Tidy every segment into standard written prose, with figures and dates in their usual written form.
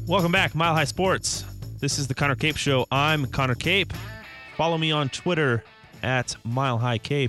Welcome back, Mile High Sports. This is the Connor Cape Show. I'm Connor Cape. Follow me on Twitter at Mile High Cape.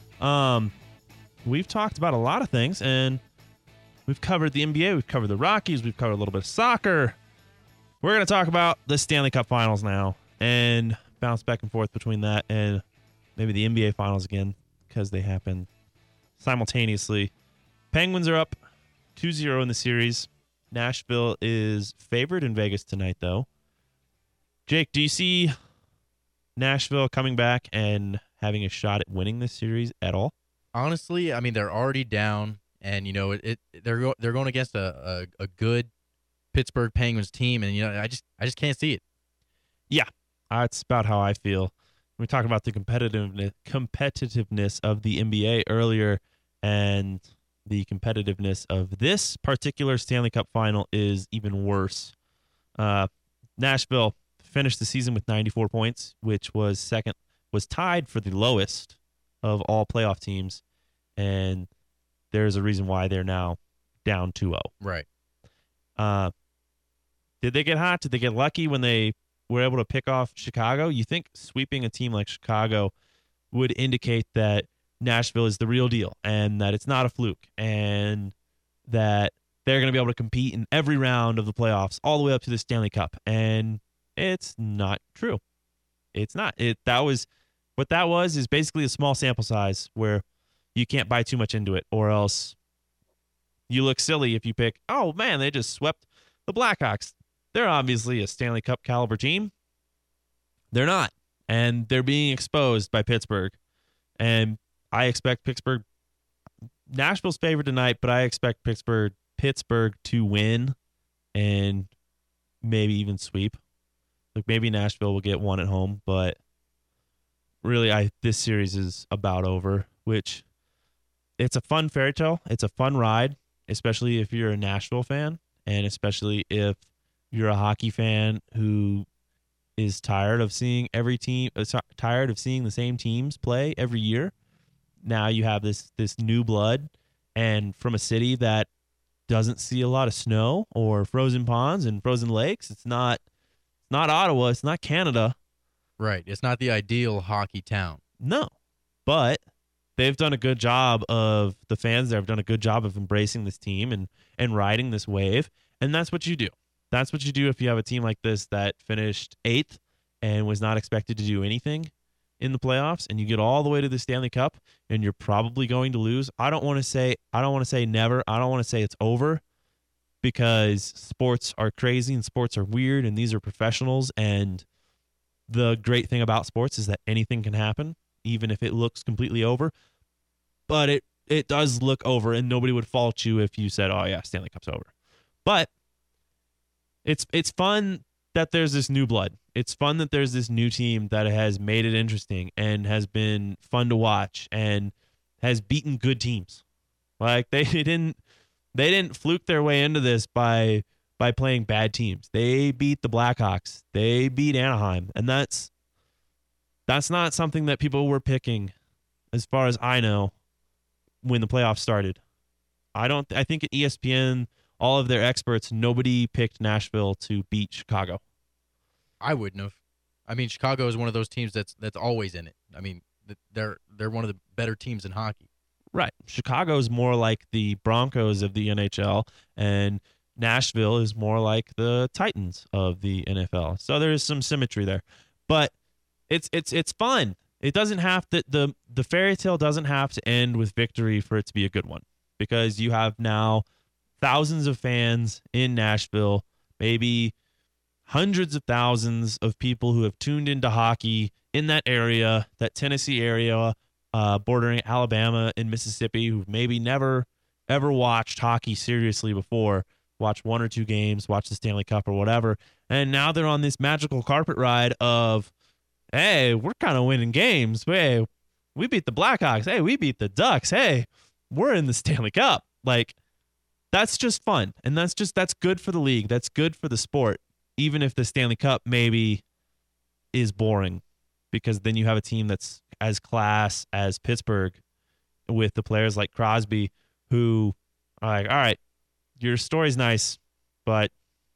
We've talked about a lot of things, and we've covered the NBA, we've covered the Rockies, we've covered a little bit of soccer. We're going to talk about the Stanley Cup Finals now and bounce back and forth between that and maybe the NBA Finals again because they happen simultaneously. Penguins are up 2-0 in the series. Nashville is favored in Vegas tonight, though. Jake, do you see Nashville coming back and having a shot at winning this series at all? Honestly, I mean, they're already down, and they're going against a good Pittsburgh Penguins team, and I just can't see it. Yeah, that's about how I feel. We talked about the competitiveness of the NBA earlier, and the competitiveness of this particular Stanley Cup final is even worse. Nashville finished the season with 94 points, which was tied for the lowest of all playoff teams, and there's a reason why they're now down 2-0. Right. Did they get hot? Did they get lucky when they were able to pick off Chicago? You think sweeping a team like Chicago would indicate that Nashville is the real deal and that it's not a fluke and that they're going to be able to compete in every round of the playoffs all the way up to the Stanley Cup. And it's not true. It's not. What that was is basically a small sample size where you can't buy too much into it, or else you look silly if you pick, oh man, they just swept the Blackhawks. They're obviously a Stanley Cup caliber team. They're not. And they're being exposed by Pittsburgh. And I expect Nashville's favored tonight, but I expect Pittsburgh to win and maybe even sweep. Like maybe Nashville will get one at home, but really this series is about over, which it's a fun fairy tale. It's a fun ride, especially if you're a Nashville fan and especially if you're a hockey fan who is tired of seeing tired of seeing the same teams play every year. Now you have this new blood, and from a city that doesn't see a lot of snow or frozen ponds and frozen lakes. It's not Ottawa. It's not Canada. Right. It's not the ideal hockey town. No, but they've done a good job of the fans there have done a good job of embracing this team and riding this wave, and that's what you do. That's what you do if you have a team like this that finished 8th and was not expected to do anything in the playoffs, and you get all the way to the Stanley Cup and you're probably going to lose. I don't want to say never. I don't want to say it's over, because sports are crazy and sports are weird and these are professionals, and the great thing about sports is that anything can happen, even if it looks completely over. But it does look over, and nobody would fault you if you said, oh yeah, Stanley Cup's over. But it's fun that there's this new blood. It's fun that there's this new team that has made it interesting and has been fun to watch and has beaten good teams. Like they didn't fluke their way into this by playing bad teams. They beat the Blackhawks. They beat Anaheim, and that's not something that people were picking, as far as I know, when the playoffs started. I think at ESPN, all of their experts, nobody picked Nashville to beat Chicago. I wouldn't have. I mean, Chicago is one of those teams that's always in it. I mean, they're one of the better teams in hockey. Right. Chicago is more like the Broncos of the NHL, and Nashville is more like the Titans of the NFL. So there is some symmetry there. But it's fun. It doesn't have to the fairy tale doesn't have to end with victory for it to be a good one, because you have now thousands of fans in Nashville, maybe hundreds of thousands of people who have tuned into hockey in that area, that Tennessee area, bordering Alabama and Mississippi, who've maybe never, ever watched hockey seriously before, watched one or two games, watched the Stanley Cup or whatever, and now they're on this magical carpet ride of, hey, we're kind of winning games. Hey, we beat the Blackhawks. Hey, we beat the Ducks. Hey, we're in the Stanley Cup. Like, that's just fun, and that's good for the league. That's good for the sport, even if the Stanley Cup maybe is boring, because then you have a team that's as class as Pittsburgh with the players like Crosby, who are like, all right, your story's nice, but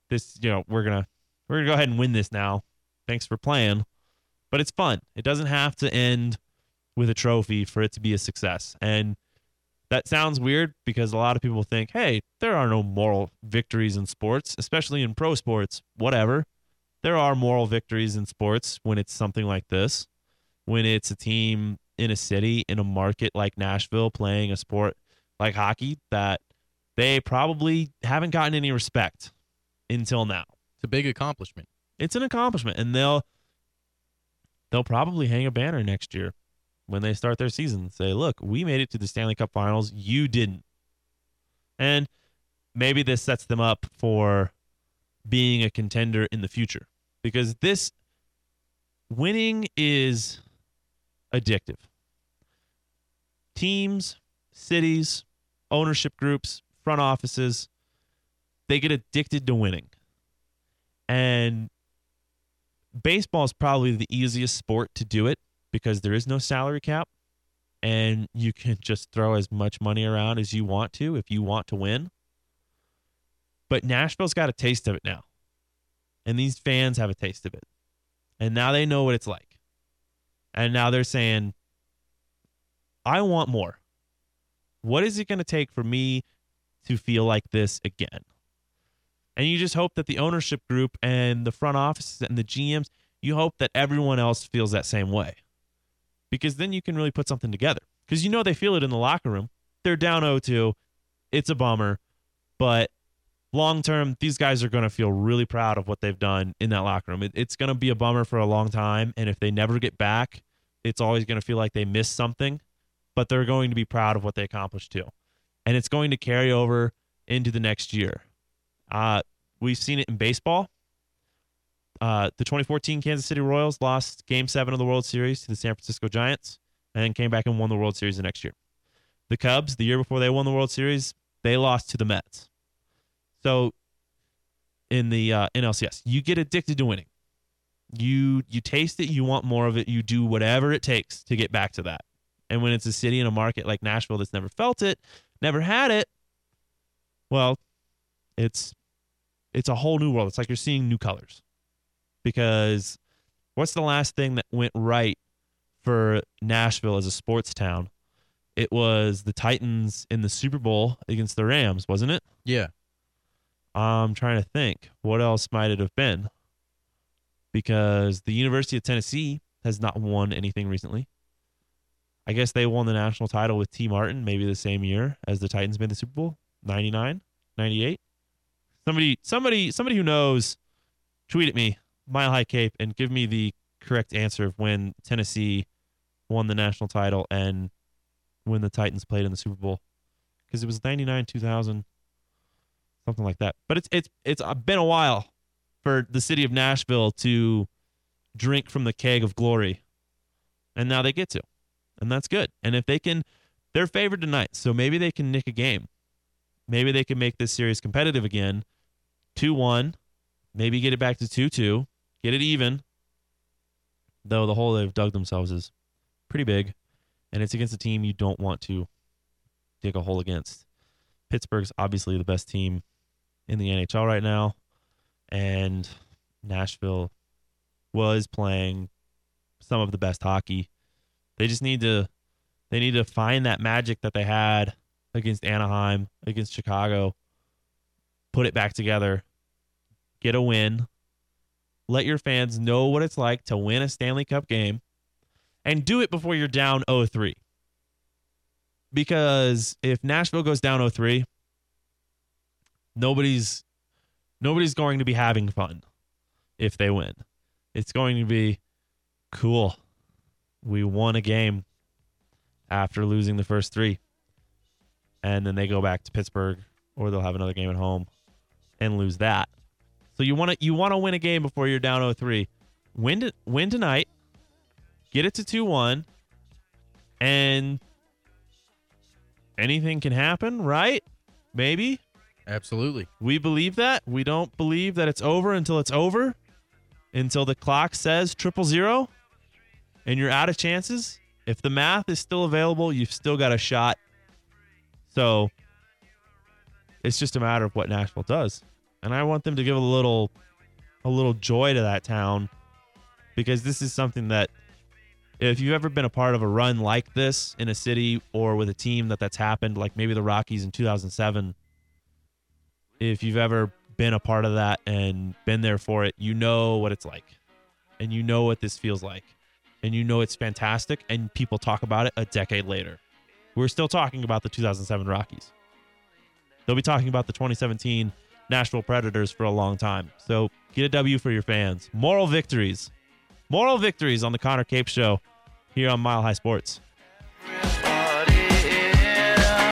this, we're gonna go ahead and win this now. Thanks for playing. But it's fun. It doesn't have to end with a trophy for it to be a success. And that sounds weird because a lot of people think, hey, there are no moral victories in sports, especially in pro sports, whatever. There are moral victories in sports when it's something like this, when it's a team in a city, in a market like Nashville playing a sport like hockey that they probably haven't gotten any respect until now. It's a big accomplishment. It's an accomplishment, and they'll probably hang a banner next year when they start their season and say, look, we made it to the Stanley Cup Finals. You didn't. And maybe this sets them up for being a contender in the future, because this winning is addictive. Teams, cities, ownership groups, front offices, they get addicted to winning. And baseball is probably the easiest sport to do it because there is no salary cap and you can just throw as much money around as you want to if you want to win. But Nashville's got a taste of it now. And these fans have a taste of it. And now they know what it's like. And now they're saying, I want more. What is it going to take for me to feel like this again? And you just hope that the ownership group and the front offices and the GMs, you hope that everyone else feels that same way. Because then you can really put something together. Because they feel it in the locker room. They're down 0-2. It's a bummer. But long term, these guys are going to feel really proud of what they've done in that locker room. It's going to be a bummer for a long time. And if they never get back, it's always going to feel like they missed something. But they're going to be proud of what they accomplished too. And it's going to carry over into the next year. We've seen it in baseball. The 2014 Kansas City Royals lost Game 7 of the World Series to the San Francisco Giants and then came back and won the World Series the next year. The Cubs, the year before they won the World Series, they lost to the Mets. So in the NLCS, you get addicted to winning. You taste it, you want more of it, you do whatever it takes to get back to that. And when it's a city and a market like Nashville that's never felt it, never had it, well, it's a whole new world. It's like you're seeing new colors. Because what's the last thing that went right for Nashville as a sports town? It was the Titans in the Super Bowl against the Rams, wasn't it? Yeah. I'm trying to think. What else might it have been? Because the University of Tennessee has not won anything recently. I guess they won the national title with T. Martin maybe the same year as the Titans made the Super Bowl, 99, 98. Somebody who knows, tweet at me, Mile High Cape, and give me the correct answer of when Tennessee won the national title and when the Titans played in the Super Bowl. Because it was 99, 2000, something like that. But it's been a while for the city of Nashville to drink from the keg of glory. And now they get to. And that's good. And if they're favored tonight, so maybe they can nick a game. Maybe they can make this series competitive again. 2-1. Maybe get it back to 2-2. Get it even. Though the hole they've dug themselves is pretty big. And it's against a team you don't want to dig a hole against. Pittsburgh's obviously the best team in the NHL right now. And Nashville was playing some of the best hockey. They just need to find that magic that they had against Anaheim, against Chicago, put it back together, get a win, let your fans know what it's like to win a Stanley Cup game, and do it before you're down 0-3. Because if Nashville goes down 0-3, nobody's going to be having fun if they win. It's going to be cool. We won a game after losing the first 3. And then they go back to Pittsburgh, or they'll have another game at home and lose that. So you want to win a game before you're down 0-3. Win tonight. Get it to 2-1. And anything can happen, right? Maybe. Absolutely. We believe that. We don't believe that it's over until it's over. Until the clock says 000. And you're out of chances. If the math is still available, you've still got a shot. So it's just a matter of what Nashville does. And I want them to give a little joy to that town, because this is something that, if you've ever been a part of a run like this in a city or with a team that's happened, like maybe the Rockies in 2007, if you've ever been a part of that and been there for it, you know what it's like, and you know what this feels like, and you know it's fantastic, and people talk about it a decade later. We're still talking about the 2007 Rockies. They'll be talking about the 2017 Nashville Predators for a long time. So get a W for your fans. Moral victories on the Connor Cape Show here on Mile High Sports.